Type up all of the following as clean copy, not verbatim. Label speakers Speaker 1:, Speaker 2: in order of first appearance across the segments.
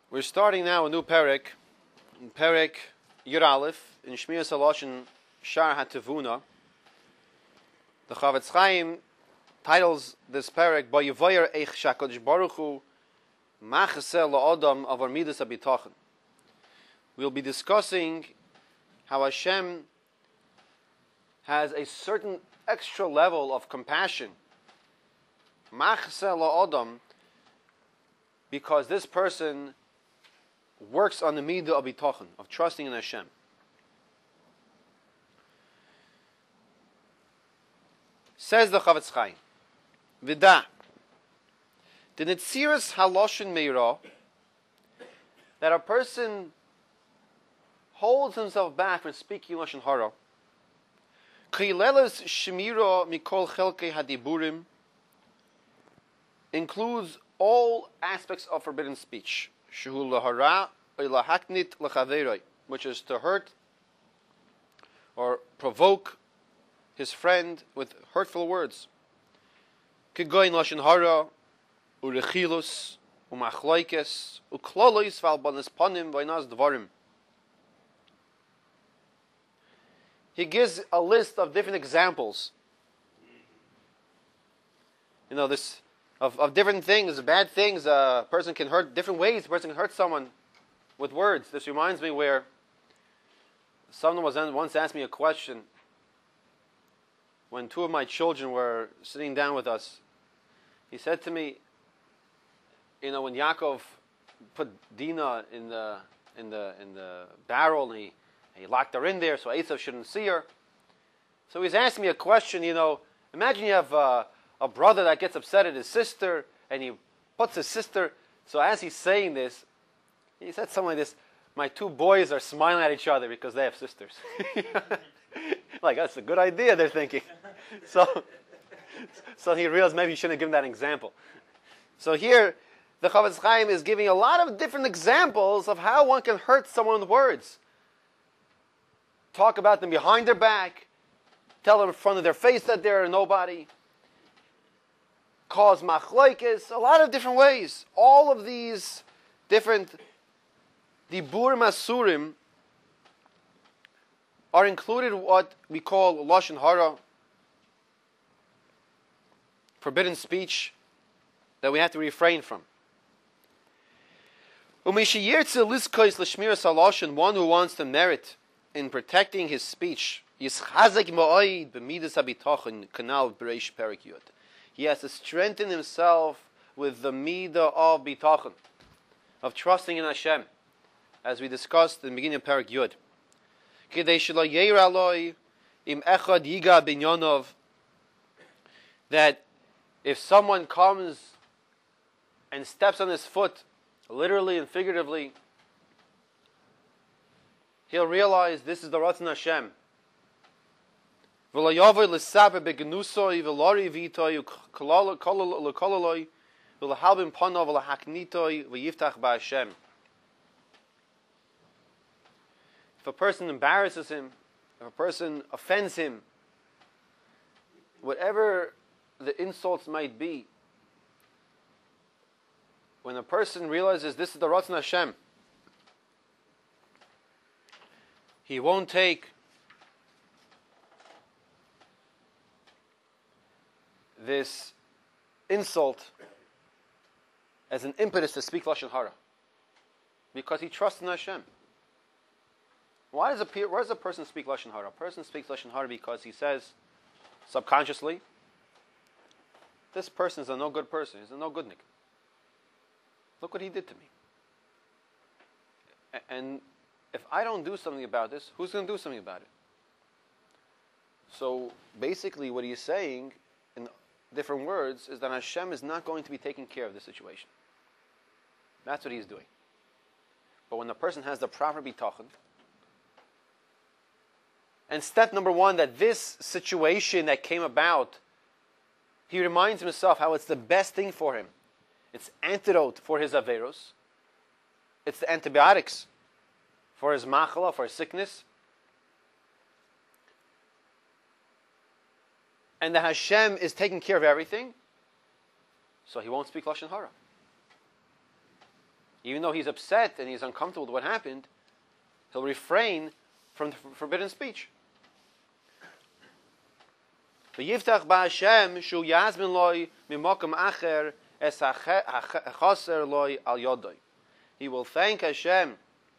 Speaker 1: We're starting now a new Perek, Perek Yud Aleph, in Shmiras HaLashon Shar HaTevuna. The Chavetz Chaim titles this Perek, Ba'yivayer Eich Shakadosh Baruch Hu Machaseh La'odam Avar Midas HaBitachon. We'll be discussing how Hashem has a certain extra level of compassion, Machaseh La'odam, because this person works on the midah of bitachon, of trusting in Hashem. Says the Chavetz Chaim, Vida, the Netziras Haloshin Meira, that a person holds himself back from speaking Lashon Hara, Kilelas Shemira Mikol Chelkei Hadiburim, includes all aspects of forbidden speech, Shehu lahara lahaknit lachaveroi, which is to hurt or provoke his friend with hurtful words. Kigoyin lashon hara, urechilus, umachloikes, uklolois valbanis panim vainas dvarim. He gives a list of different examples. Of different things, bad things. A person can hurt different ways. A person can hurt someone with words. This reminds me where someone once asked me a question when two of my children were sitting down with us. He said to me, when Yaakov put Dinah in the barrel and he locked her in there so Esav shouldn't see her. So he's asking me a question. Imagine you have a brother that gets upset at his sister, and he puts his sister. So as he's saying this, he said something like this: "My two boys are smiling at each other because they have sisters." Like, that's a good idea, they're thinking. So he realized maybe he shouldn't have given that example. So here, the Chavetz Chaim is giving a lot of different examples of how one can hurt someone with words. Talk about them behind their back, tell them in front of their face that they're nobody, cause machloikes, a lot of different ways. All of these different diburim asurim are included in what we call lashon hara, forbidden speech that we have to refrain from. Umishiyirtze liskois l'shmiras halashon, one who wants to merit in protecting his speech, yischazek ma'oid b'midas habitachon, kanal b'reish perek yud. He has to strengthen himself with the midah of bitachon, of trusting in Hashem, as we discussed in the beginning of Perek Yud. Kidei shelo yeir aloi im echad yiga binyanov, that if someone comes and steps on his foot, literally and figuratively, he'll realize this is the Ratzon Hashem. He'll If a person embarrasses him, if a person offends him, whatever the insults might be, when a person realizes this is the Ratzon Hashem, he won't take this insult as an impetus to speak lashon hara, because he trusts in Hashem. Why does a person speak lashon hara? A person speaks lashon hara because he says subconsciously, this person is a no good person. He's a no goodnik. Look what he did to me. And if I don't do something about this, who's going to do something about it? So basically, what he's saying in different words is that Hashem is not going to be taking care of the situation. That's what he's doing. But when the person has the proper bitachon, and step number one, that this situation that came about, he reminds himself how it's the best thing for him. It's antidote for his averos. It's the antibiotics for his machala, for his sickness. And that Hashem is taking care of everything, so he won't speak lashon hara. Even though he's upset and he's uncomfortable with what happened, he'll refrain from forbidden speech. V'yiftach ba'Hashem shu yazmin loy mimokum acher es hachaser loy al yodoi. He will thank Hashem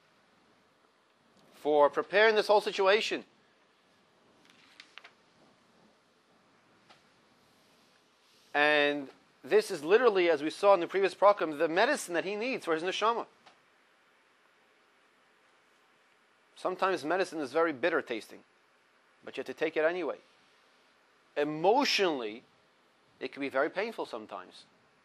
Speaker 1: for preparing this whole situation. And this is literally, as we saw in the previous program, the medicine that he needs for his neshama. Sometimes medicine is very bitter tasting, but you have to take it anyway. Emotionally, it can be very painful sometimes.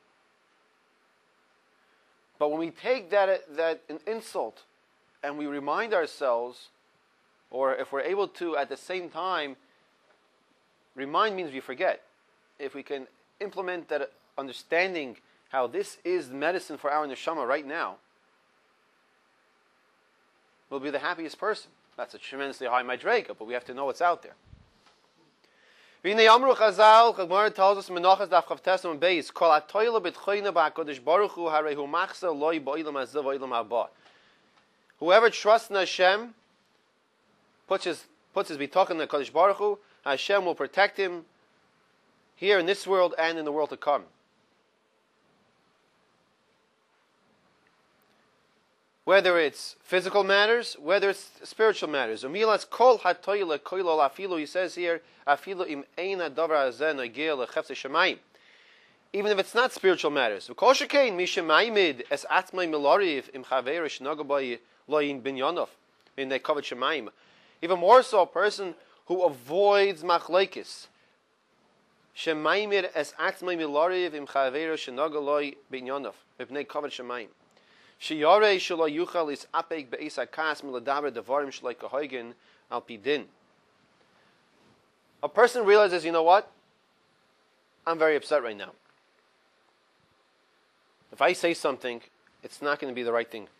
Speaker 1: But when we take that an insult and we remind ourselves, or if we're able to at the same time, remind means we forget. If we can implement that understanding how this is medicine for our neshama right now, we'll be the happiest person. That's a tremendously high madrega, but we have to know what's out there. V'nei amru Chazal, Gemara tells us, Menachos daf Chav Tes Amud Beis, Kol hatoila b'tchoina b'Hakadosh Baruch Hu harei hu machsa loy ba'olam hazeh v'olam haba. Whoever trusts in Hashem, puts his bitachon in the Kadosh Baruch Hu, Hashem will protect him here in this world and in the world to come. Whether it's physical matters, whether it's spiritual matters. Umilas kol hatoila koilol afilu, he says here, afilu im eina davar hazeh nogea lecheftzei shamayim. Even if it's not spiritual matters. V'kol shekein mishemayimid es atzmai milariv im chaver shenagabay loyin binyanov in the kavod shamayim. Even more so, a person who avoids machlokes. Shemayimid es atzmai milariv im chaver shenagaloy binyanov mipnei kavod shamayim. Sheyarei shelo yuchal is apek be'is hakas miladaber devarim shloi kahoigen al pidin. A person realizes, you know what? I'm very upset right now. If I say something, it's not going to be the right thing.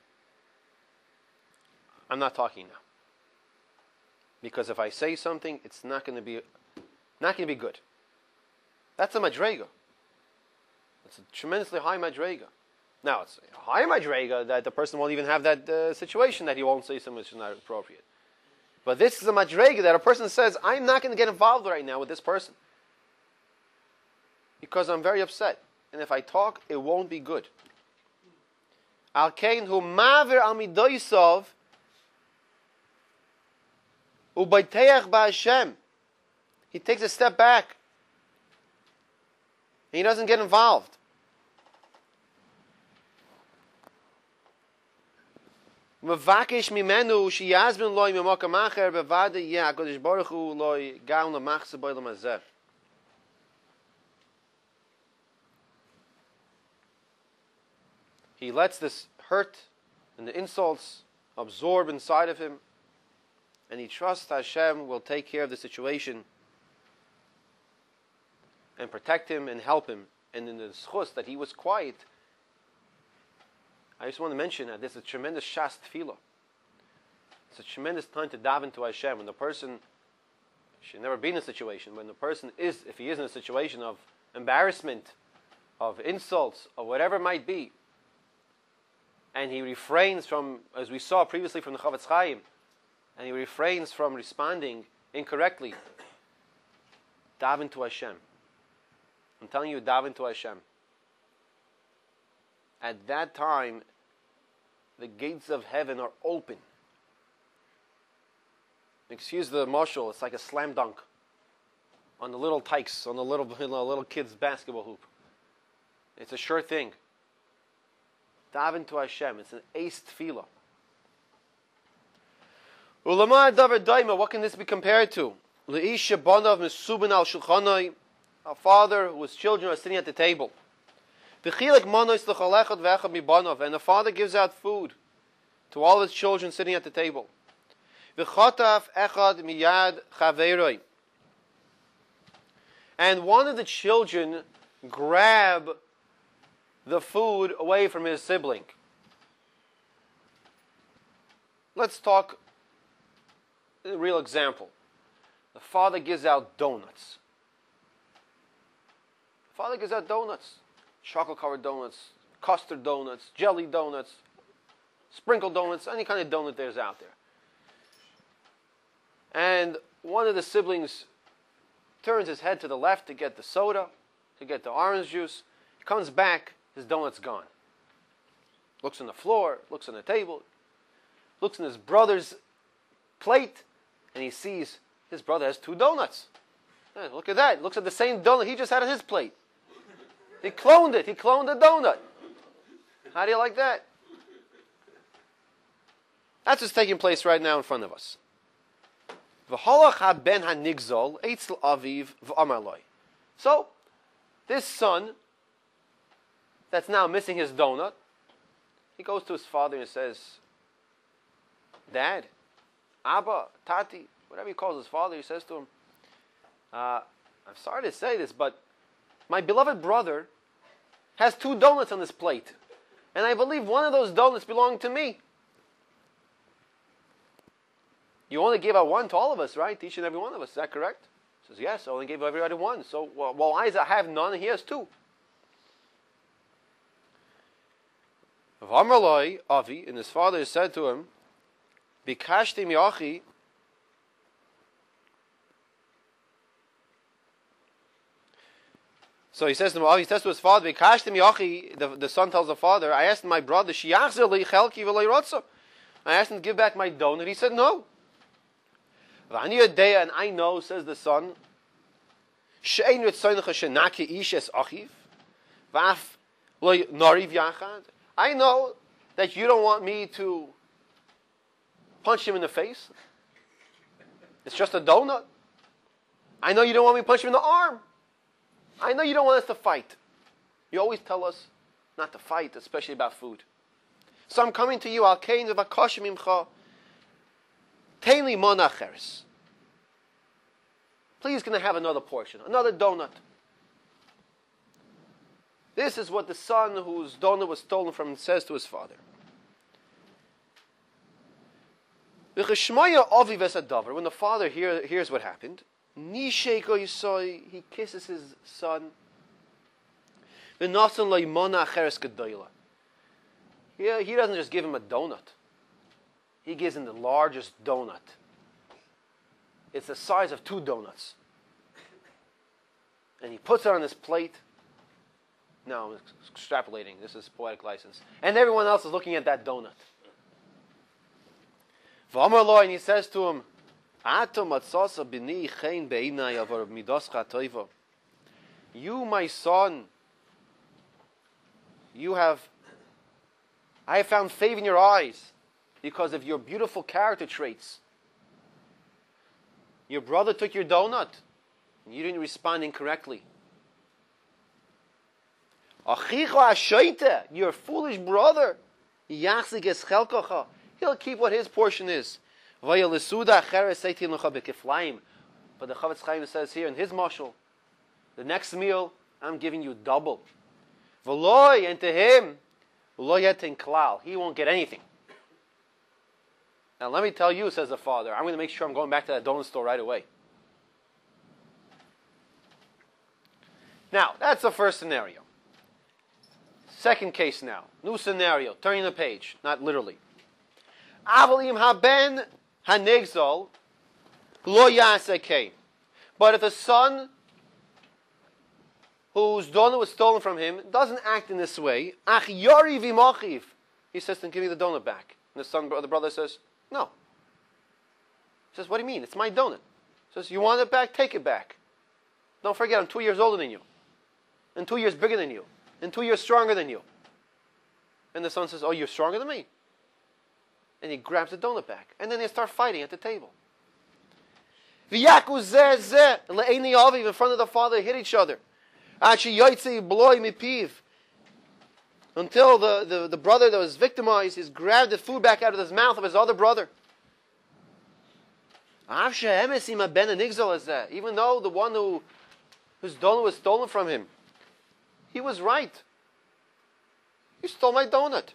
Speaker 1: I'm not talking now. Because if I say something, it's not going to be good. That's a madrega. It's a tremendously high madrega. Now, it's a high madrega that the person won't even have that situation that he won't say something which is not appropriate. But this is a madrega that a person says, I'm not going to get involved right now with this person. Because I'm very upset. And if I talk, it won't be good. Al kein hu maver al midoisov ubayteach ba'Hashem. He takes a step back. He doesn't get involved. Mevakesh mimenu sheyazmin loy mimakam acher bevade yeh HaKadosh Baruch Hu loy gam lemachzeh b'olam hazeh. He lets this hurt and the insults absorb inside of him, and he trusts Hashem will take care of the situation and protect him and help him. And in the schus that he was quiet, I just want to mention that this is a tremendous shas tefillah. It's a tremendous time to daven to Hashem. When the person should never be in a situation, when the person is, if he is in a situation of embarrassment, of insults, or whatever it might be, and he refrains from, as we saw previously from the Chavetz Chaim, and he refrains from responding incorrectly, daven to Hashem. I'm telling you, daven to Hashem. At that time, the gates of heaven are open. Excuse the mashal, it's like a slam dunk on the little tykes, on the little kids' basketball hoop. It's a sure thing. Daven to Hashem. It's an ace tefillah. Ulama davar daima. What can this be compared to? Leish shebanav mesubin al shulchanai. A father whose children are sitting at the table. V'chilek manos l'chalechad v'echad mibanav. And the father gives out food to all his children sitting at the table. V'chataf echad miyad chaveroi. And one of the children grab the food away from his sibling. Let's talk a real example. The father gives out donuts. The father gives out donuts. Chocolate-covered donuts, custard donuts, jelly donuts, sprinkled donuts, any kind of donut there's out there. And one of the siblings turns his head to the left to get the soda, to get the orange juice. He comes back, his donut's gone. Looks on the floor, looks on the table, looks in his brother's plate, and he sees his brother has 2 donuts. Hey, look at that. Looks at the same donut he just had on his plate. He cloned it. He cloned the donut. How do you like that? That's what's taking place right now in front of us. So, this son that's now missing his donut, he goes to his father and says, Dad, Abba, Tati, whatever he calls his father, he says to him, I'm sorry to say this, but my beloved brother has 2 donuts on his plate. And I believe one of those donuts belonged to me. You only gave out 1 to all of us, right? Each and every one of us. Is that correct? He says, yes, I only gave everybody 1. So, well, why does I have none and he has 2? V'amarloi Avi, and his father said to him, Bikashti mi'achi, so he says to him, he says to his father, the son tells the father, I asked my brother, I asked him to give back my donut. He said no. And I know, says the son, I know that you don't want me to punch him in the face. It's just a donut. I know you don't want me to punch him in the arm. I know you don't want us to fight. You always tell us not to fight, especially about food. So I'm coming to you, Al-Kain v'Vakashim Imcha, Tein li Mona Acheres. Please can I have another portion, another donut? This is what the son whose donut was stolen from him says to his father. When the father hears what happened, he kisses his son. He doesn't just give him a donut. He gives him the largest donut. It's the size of 2 donuts. And he puts it on his plate. No, I'm extrapolating. This is poetic license. And everyone else is looking at that donut. And he says to him, you, my son, I have found favor in your eyes because of your beautiful character traits. Your brother took your donut, and you didn't respond incorrectly. Your foolish brother, he'll keep what his portion is. But the Chavetz Chaim says here in his mashal, the next meal, I'm giving you double. And to him, he won't get anything. Now let me tell you, says the father, I'm going to make sure I'm going back to that donut store right away. Now, that's the first scenario. Second case now. New scenario. Turning the page. Not literally. Avalim haben hanegzol lo yaseh. But if a son whose donut was stolen from him doesn't act in this way, ach yori v'machiv, he says to him, give me the donut back. And the brother says, no. He says, what do you mean? It's my donut. He says, you want it back? Take it back. Don't forget, I'm 2 years older than you. And 2 years bigger than you. And 2 years stronger than you. And the son says, oh, you're stronger than me. And he grabs the donut back. And then they start fighting at the table. In front of the father, they hit each other. Until the brother that was victimized has grabbed the food back out of his mouth of his other brother. Even though the one whose donut was stolen from him, he was right. You stole my donut.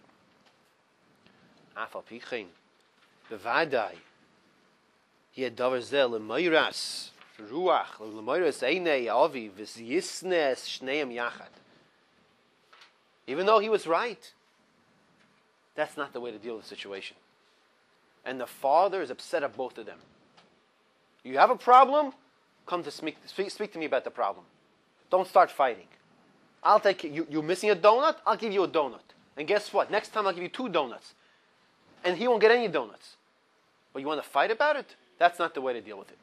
Speaker 1: Even though he was right, That's not the way to deal with the situation. And the father is upset at both of them. You have a problem? Come to speak to me about the problem. Don't start fighting. I'll take you. You're missing a donut? I'll give you a donut. And guess what? Next time I'll give you 2 donuts. And he won't get any donuts. But you want to fight about it? That's not the way to deal with it.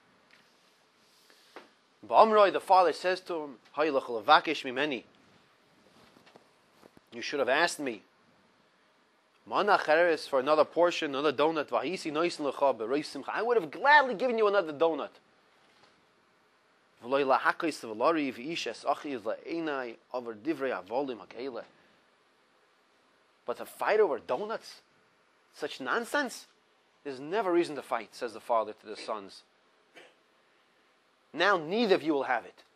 Speaker 1: Ba'amroi, the father says to him, you should have asked me. Mana cheres for another portion, another donut. I would have gladly given you another donut. But to fight over donuts, such nonsense, there's never reason to fight, says the father to the sons. Now neither of you will have it.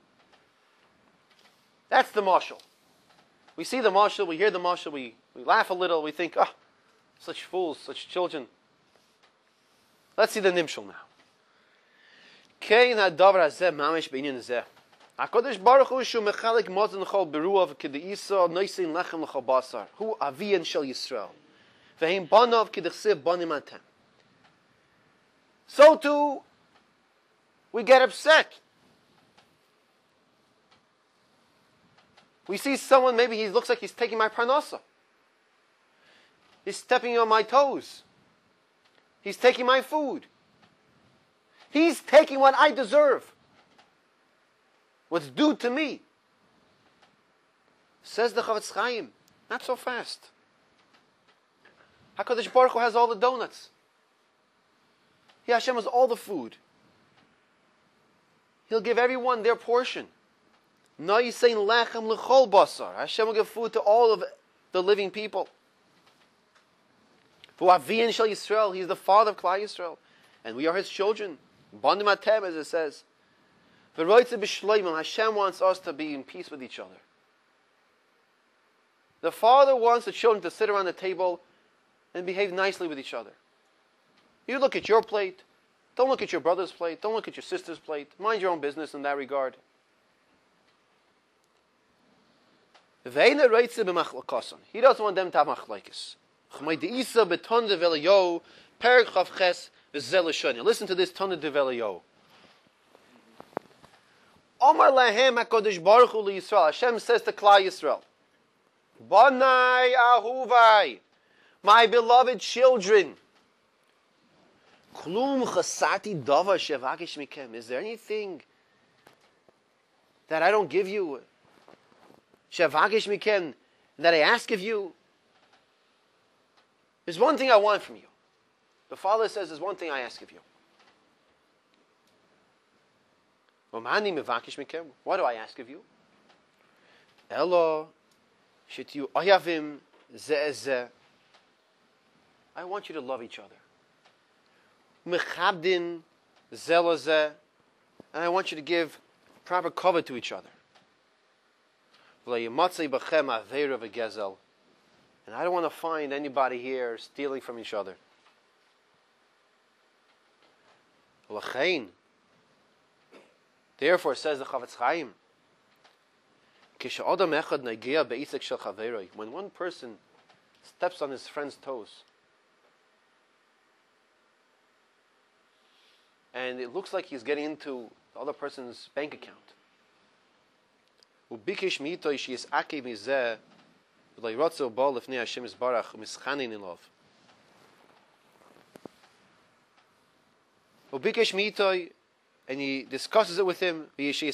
Speaker 1: That's the mashal. We see the mashal, we hear the mashal, we laugh a little, we think, such fools, such children. Let's see the nimshal now. Kein hadavar hazeh mamish b'inyan hazeh. HaKadosh Baruch Hu shu mechalik mozen l'chol beruav k'de'isa noisin lechem l'chol basar. Hu aviyan shel Yisrael. V'heim banav k'dechsev banim atem. So too, we get upset. We see someone, maybe he looks like he's taking my parnasa. He's stepping on my toes. He's taking my food. He's taking what I deserve. What's due to me. Says the Chavetz Chaim, not so fast. HaKadosh Baruch Hu has all the donuts. He, Hashem, has all the food. He'll give everyone their portion. No, he's saying lechem l'chol basar. Hashem will give food to all of the living people. V'aviyan shel Yisrael. He's the father of Klal Yisrael, and we are his children. Banim atem, as it says. V'roitze b'shloimim. Hashem wants us to be in peace with each other. The father wants the children to sit around the table and behave nicely with each other. You look at your plate. Don't look at your brother's plate. Don't look at your sister's plate. Mind your own business in that regard. He doesn't want them to have machlokes. Listen to this Tana Develiyo. Omar lahem HaKadosh Baruch Hu LiYisrael. Hashem says to Klal Yisrael, Banai ahuvai, my beloved children. Klum chasati dava shevakish mikem. Is there anything that I don't give you? Shevakish mikem, that I ask of you? There's one thing I want from you. The father says, there's one thing I ask of you. What do I ask of you? Elo shetiu oyavim ze. I want you to love each other. Mechabdin zelazeh, and I want you to give proper cover to each other. And I don't want to find anybody here stealing from each other. Therefore, says the Chavetz Chaim, when one person steps on his friend's toes, and it looks like he's getting into the other person's bank account, and he discusses it with him,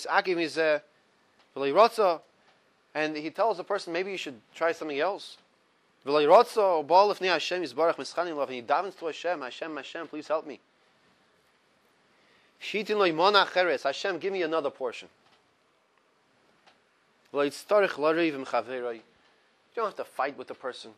Speaker 1: and he tells the person, maybe you should try something else. And he davens to Hashem, Hashem, please help me. Hashem, give me another portion. You don't have to fight with the person.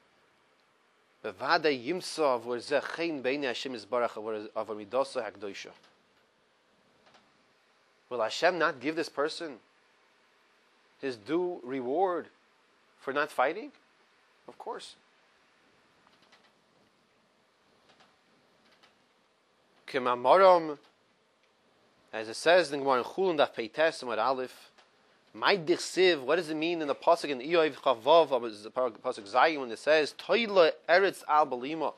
Speaker 1: Will Hashem not give this person his due reward for not fighting? Of course. As it says in Gemara in Chulun Daf Peites Amud Aleph, My dichsiv, what does it mean in the pasuk in Iyov Chavav, pasuk Zayin, when it says Toila Eretz Al Balima?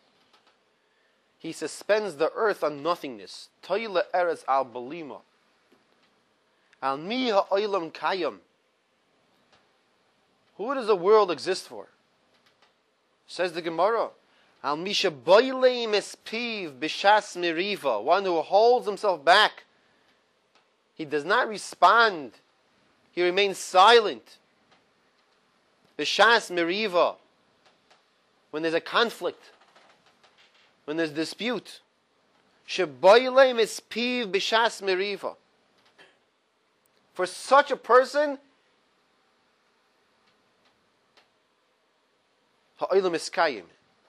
Speaker 1: He suspends the earth on nothingness. Toila Eretz Al Balima. Al Mi Ha'olam Kayam. Who does the world exist for? Says the Gemara. Al Misha Boileim Espiv Bishas Miriva. One who holds himself back. He does not respond. He remains silent. Bishas Miriva. When there's a conflict. When there's dispute. Sheboileim Espiv Bishas Miriva. For such a person, ha'olam iskayim.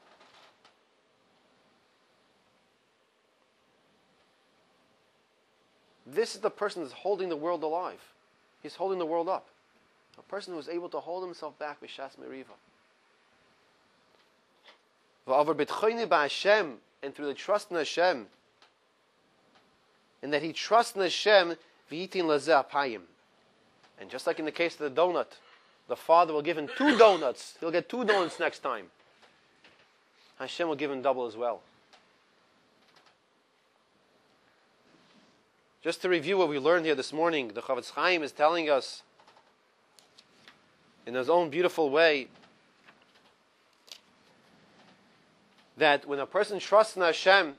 Speaker 1: This is the person that's holding the world alive. He's holding the world up. A person who is able to hold himself back b'shas meriva. V'avar b'tchoyni b'Hashem, and through the trust in Hashem, and that he trusts in Hashem, v'yitin lazeh apayim. And just like in the case of the donut, the father will give him 2 donuts. He'll get 2 donuts next time. Hashem will give him double as well. Just to review what we learned here this morning, the Chavetz Chaim is telling us in his own beautiful way that when a person trusts in Hashem,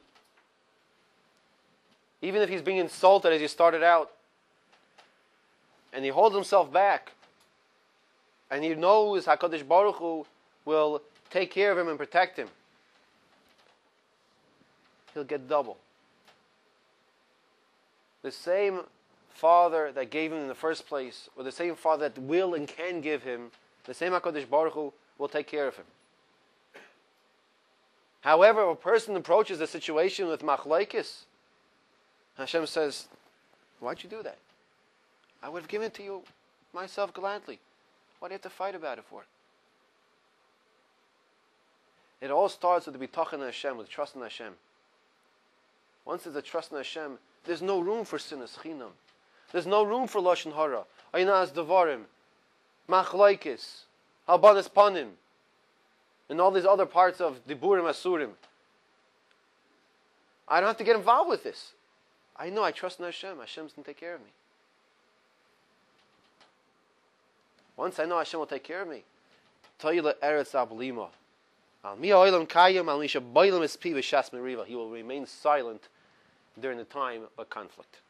Speaker 1: even if he's being insulted as he started out, and he holds himself back, and he knows HaKadosh Baruch Hu will take care of him and protect him, he'll get double. The same Father that gave him in the first place, or the same Father that will and can give him, the same HaKadosh Baruch Hu will take care of him. However, if a person approaches the situation with machlokes, Hashem says, why'd you do that? I would have given it to you myself gladly. Why do you have to fight about it for? It all starts with the bitachon in Hashem, with trust in Hashem. Once there's a trust in Hashem, there's no room for sinas chinam. There's no room for lashon hara, aynas devarim, machlokes, halbanas panim, and all these other parts of diburim asurim. I don't have to get involved with this. I know I trust in Hashem. Hashem's going to take care of me. Once I know Hashem will take care of me, Toila Eretz Abalima. Al mi ha'olam kayim, al misha boilam es pi v'shas meriva. He will remain silent during the time of conflict.